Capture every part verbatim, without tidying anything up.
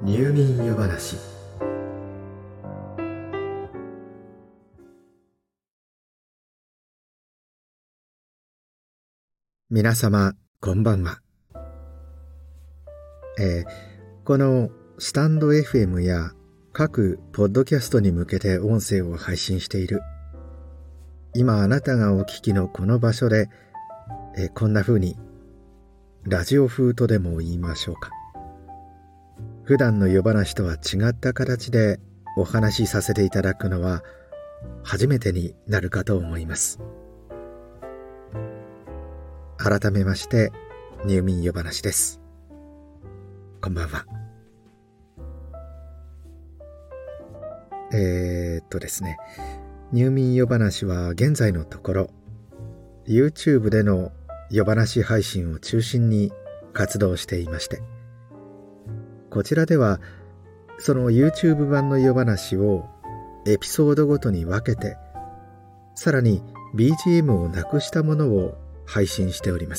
入眠夜話。皆様こんばんは。えー、このスタンド エフエム や各ポッドキャストに向けて音声を配信している今あなたがお聞きのこの場所で、えー、こんな風にラジオ風とでも言いましょうか、普段の夜話とは違った形でお話しさせていただくのは初めてになるかと思います。改めまして入眠夜話です。こんばんは。えー、っとですね入眠夜話は現在のところ YouTube での夜話配信を中心に活動していまして、こちらではその YouTube 版の夜話をエピソードごとに分けて、さらに ビージーエム をなくしたものを配信しております。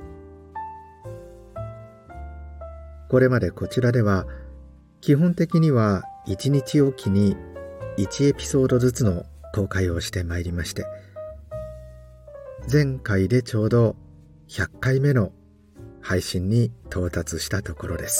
これまでこちらでは基本的にはいちにちおきにいちエピソードずつの公開をしてまいりまして、前回でちょうどひゃっかいめの配信に到達したところです。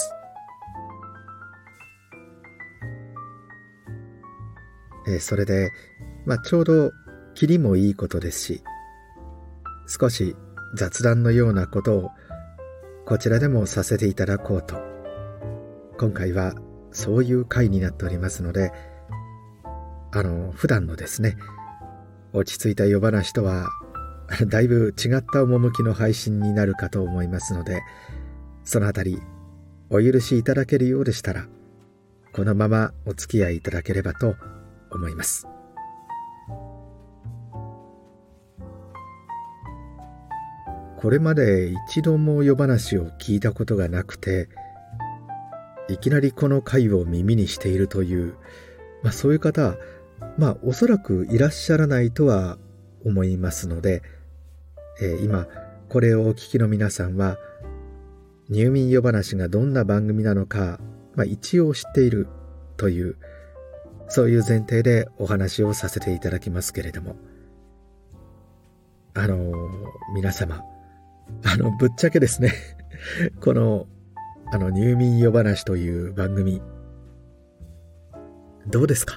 えー、それで、まあ、ちょうど切りもいいことですし、少し雑談のようなことをこちらでもさせていただこうと、今回はそういう回になっておりますので、あの普段のですね落ち着いた夜話とはだいぶ違った趣の配信になるかと思いますので、そのあたりお許しいただけるようでしたらこのままお付き合いいただければと思います。これまで一度も夜話を聞いたことがなくて、いきなりこの回を耳にしているという、まあ、そういう方、まあおそらくいらっしゃらないとは思いますので、えー、今これをお聞きの皆さんは入眠夜話がどんな番組なのか、まあ、一応知っているという、そういう前提でお話をさせていただきますけれども、あのー、皆様あのぶっちゃけですねこのあの入眠夜話という番組どうですか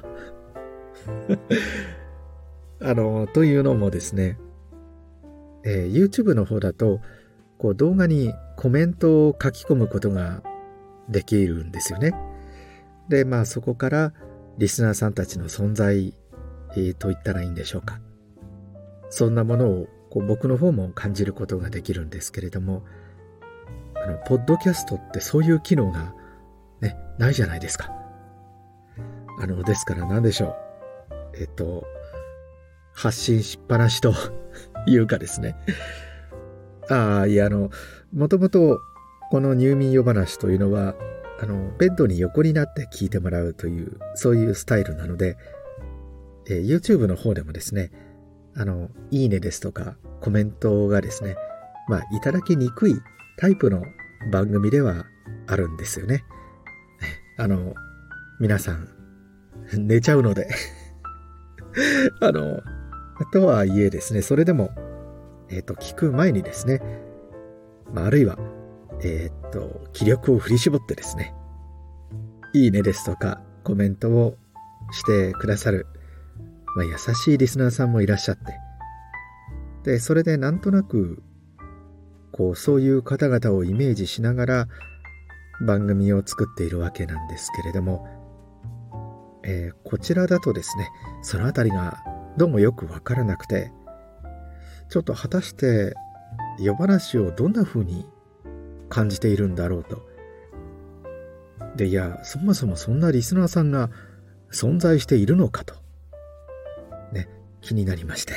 あのというのもですね、えー、YouTube の方だとこう動画にコメントを書き込むことができるんですよね。でまあそこからリスナーさんたちの存在、えー、と言ったらいいんでしょうか、そんなものをこう僕の方も感じることができるんですけれども、あのポッドキャストってそういう機能が、ね、ないじゃないですか。あのですから何でしょう、えっと発信しっぱなしというかですね、ああいやあのもともとこの入眠夜話というのはあのベッドに横になって聞いてもらうというそういうスタイルなので、えー、YouTube の方でもですね、あのいいねですとかコメントがですね、まあいただきにくいタイプの番組ではあるんですよね。あの皆さん寝ちゃうのであのとはいえですね、それでもえっと聞く前にですね、まあ、あるいはえっと気力を振り絞ってですね、いいねですとかコメントをしてくださる、まあ、優しいリスナーさんもいらっしゃって、でそれでなんとなくこうそういう方々をイメージしながら番組を作っているわけなんですけれども、えー、こちらだとですねそのあたりがどうもよくわからなくて、ちょっと果たして夜話をどんな風に感じているんだろうと。でいやそもそもそんなリスナーさんが存在しているのかとね、気になりまして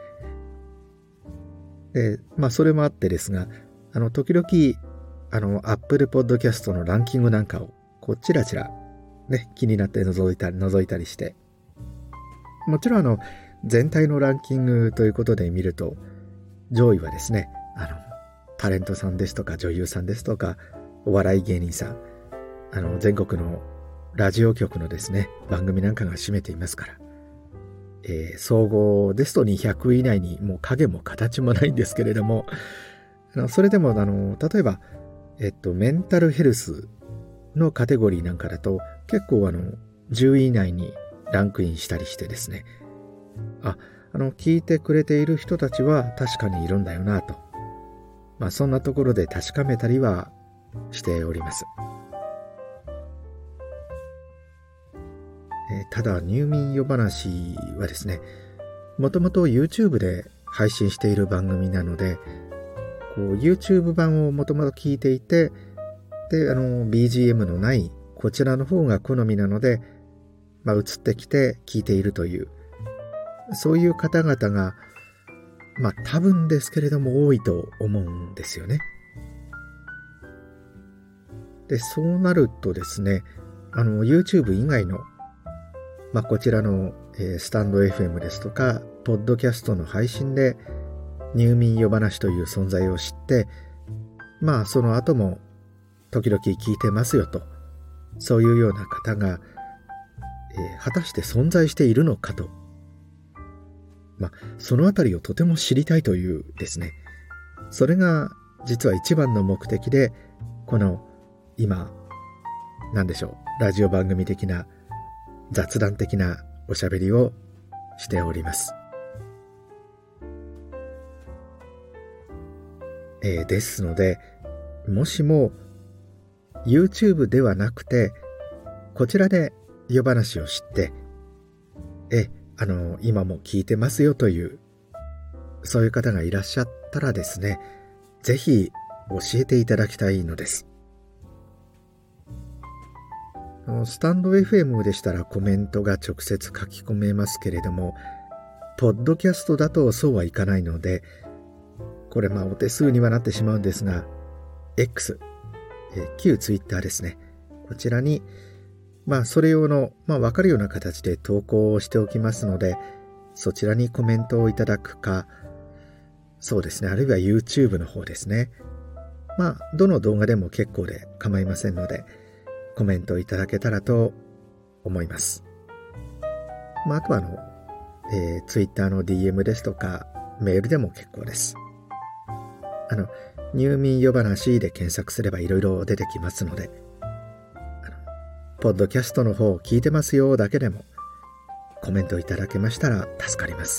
でまあそれもあってですが、あの時々あの Apple Podcast のランキングなんかをこうチラチラね気になって覗いたり覗いたりして、もちろんあの全体のランキングということで見ると上位はですね、あのタレントさんですとか女優さんですとかお笑い芸人さん、 あの全国のラジオ局のですね番組なんかが占めていますから、えー、総合ですとにひゃく以内にもう影も形もないんですけれども、あのそれでもあの例えば、えっと、メンタルヘルスのカテゴリーなんかだと結構あのじゅうい以内にランクインしたりしてですね、あ、あの聞いてくれている人たちは確かにいるんだよなと、まあ、そんなところで確かめたりはしております。えー、ただ入眠夜話はですね、もともと YouTube で配信している番組なので、こう YouTube 版をもともと聞いていて、であの ビージーエム のないこちらの方が好みなので、まあ、移ってきて聞いているという、そういう方々がまあ多分ですけれども多いと思うんですよね。でそうなるとですね、あの YouTube 以外の、まあ、こちらの、えー、スタンド エフエム ですとかポッドキャストの配信で入眠夜話という存在を知って、まあその後も時々聞いてますよと、そういうような方が、えー、果たして存在しているのかと、まあそのあたりをとても知りたいというですね、それが実は一番の目的で、この今何でしょう、ラジオ番組的な雑談的なおしゃべりをしております。えー、ですので、もしも YouTube ではなくてこちらで夜話を知って、えあの今も聞いてますよというそういう方がいらっしゃったらですね、ぜひ教えていただきたいのです。スタンド エフエム でしたらコメントが直接書き込めますけれども、ポッドキャストだとそうはいかないので、これまあお手数にはなってしまうんですが、 X、えー、旧 Twitter ですね、こちらにまあそれ用の、まあ、分かるような形で投稿をしておきますので、そちらにコメントをいただくか、そうですね、あるいは YouTube の方ですね、まあどの動画でも結構で構いませんのでコメントいただけたらと思います。まあ、あとはあの、えー、Twitter の ディーエム ですとかメールでも結構です。あの入眠夜話で検索すればいろいろ出てきますので、あのポッドキャストの方聞いてますよだけでもコメントいただけましたら助かります。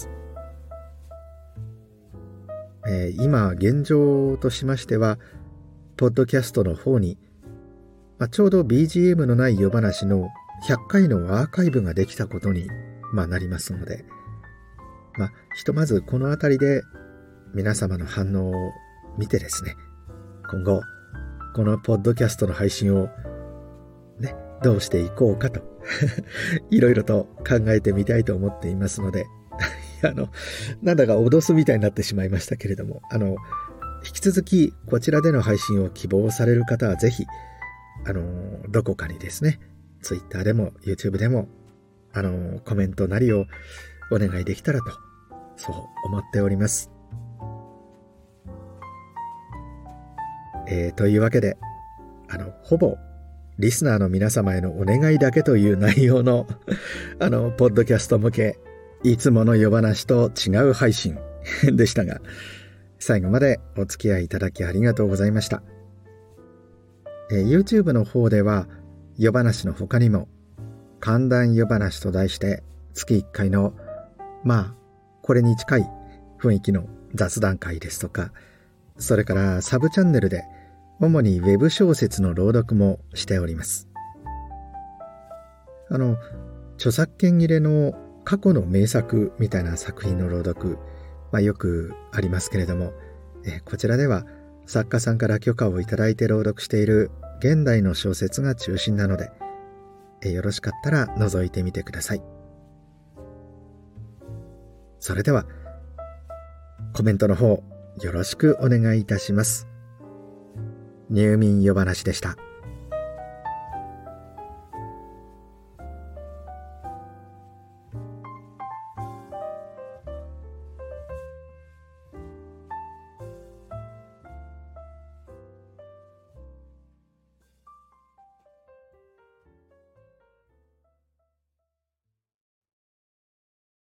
えー、今現状としましてはポッドキャストの方に、まあ、ちょうど ビージーエム のない夜話のひゃっかいのアーカイブができたことに、まあ、なりますので、まあ、ひとまずこのあたりで皆様の反応を見てですね、今後このポッドキャストの配信をね、どうしていこうかといろいろと考えてみたいと思っていますのであのなんだか脅すみたいになってしまいましたけれども、あの引き続きこちらでの配信を希望される方はぜひあのどこかにですね、Twitter でも YouTube でもあのコメントなりをお願いできたらと、そう思っております。えー、というわけで、あのほぼリスナーの皆様へのお願いだけという内容のあのポッドキャスト向けいつもの夜話と違う配信でしたが、最後までお付き合いいただきありがとうございました。えー、YouTube の方では夜話の他にも寒暖夜話と題して月いっかいのまあこれに近い雰囲気の雑談会ですとか、それからサブチャンネルで主にウェブ小説の朗読もしております。あの著作権切れの過去の名作みたいな作品の朗読、まあ、よくありますけれども、えこちらでは作家さんから許可をいただいて朗読している現代の小説が中心なので、えよろしかったら覗いてみてください。それではコメントの方よろしくお願いいたします。入眠夜話でした。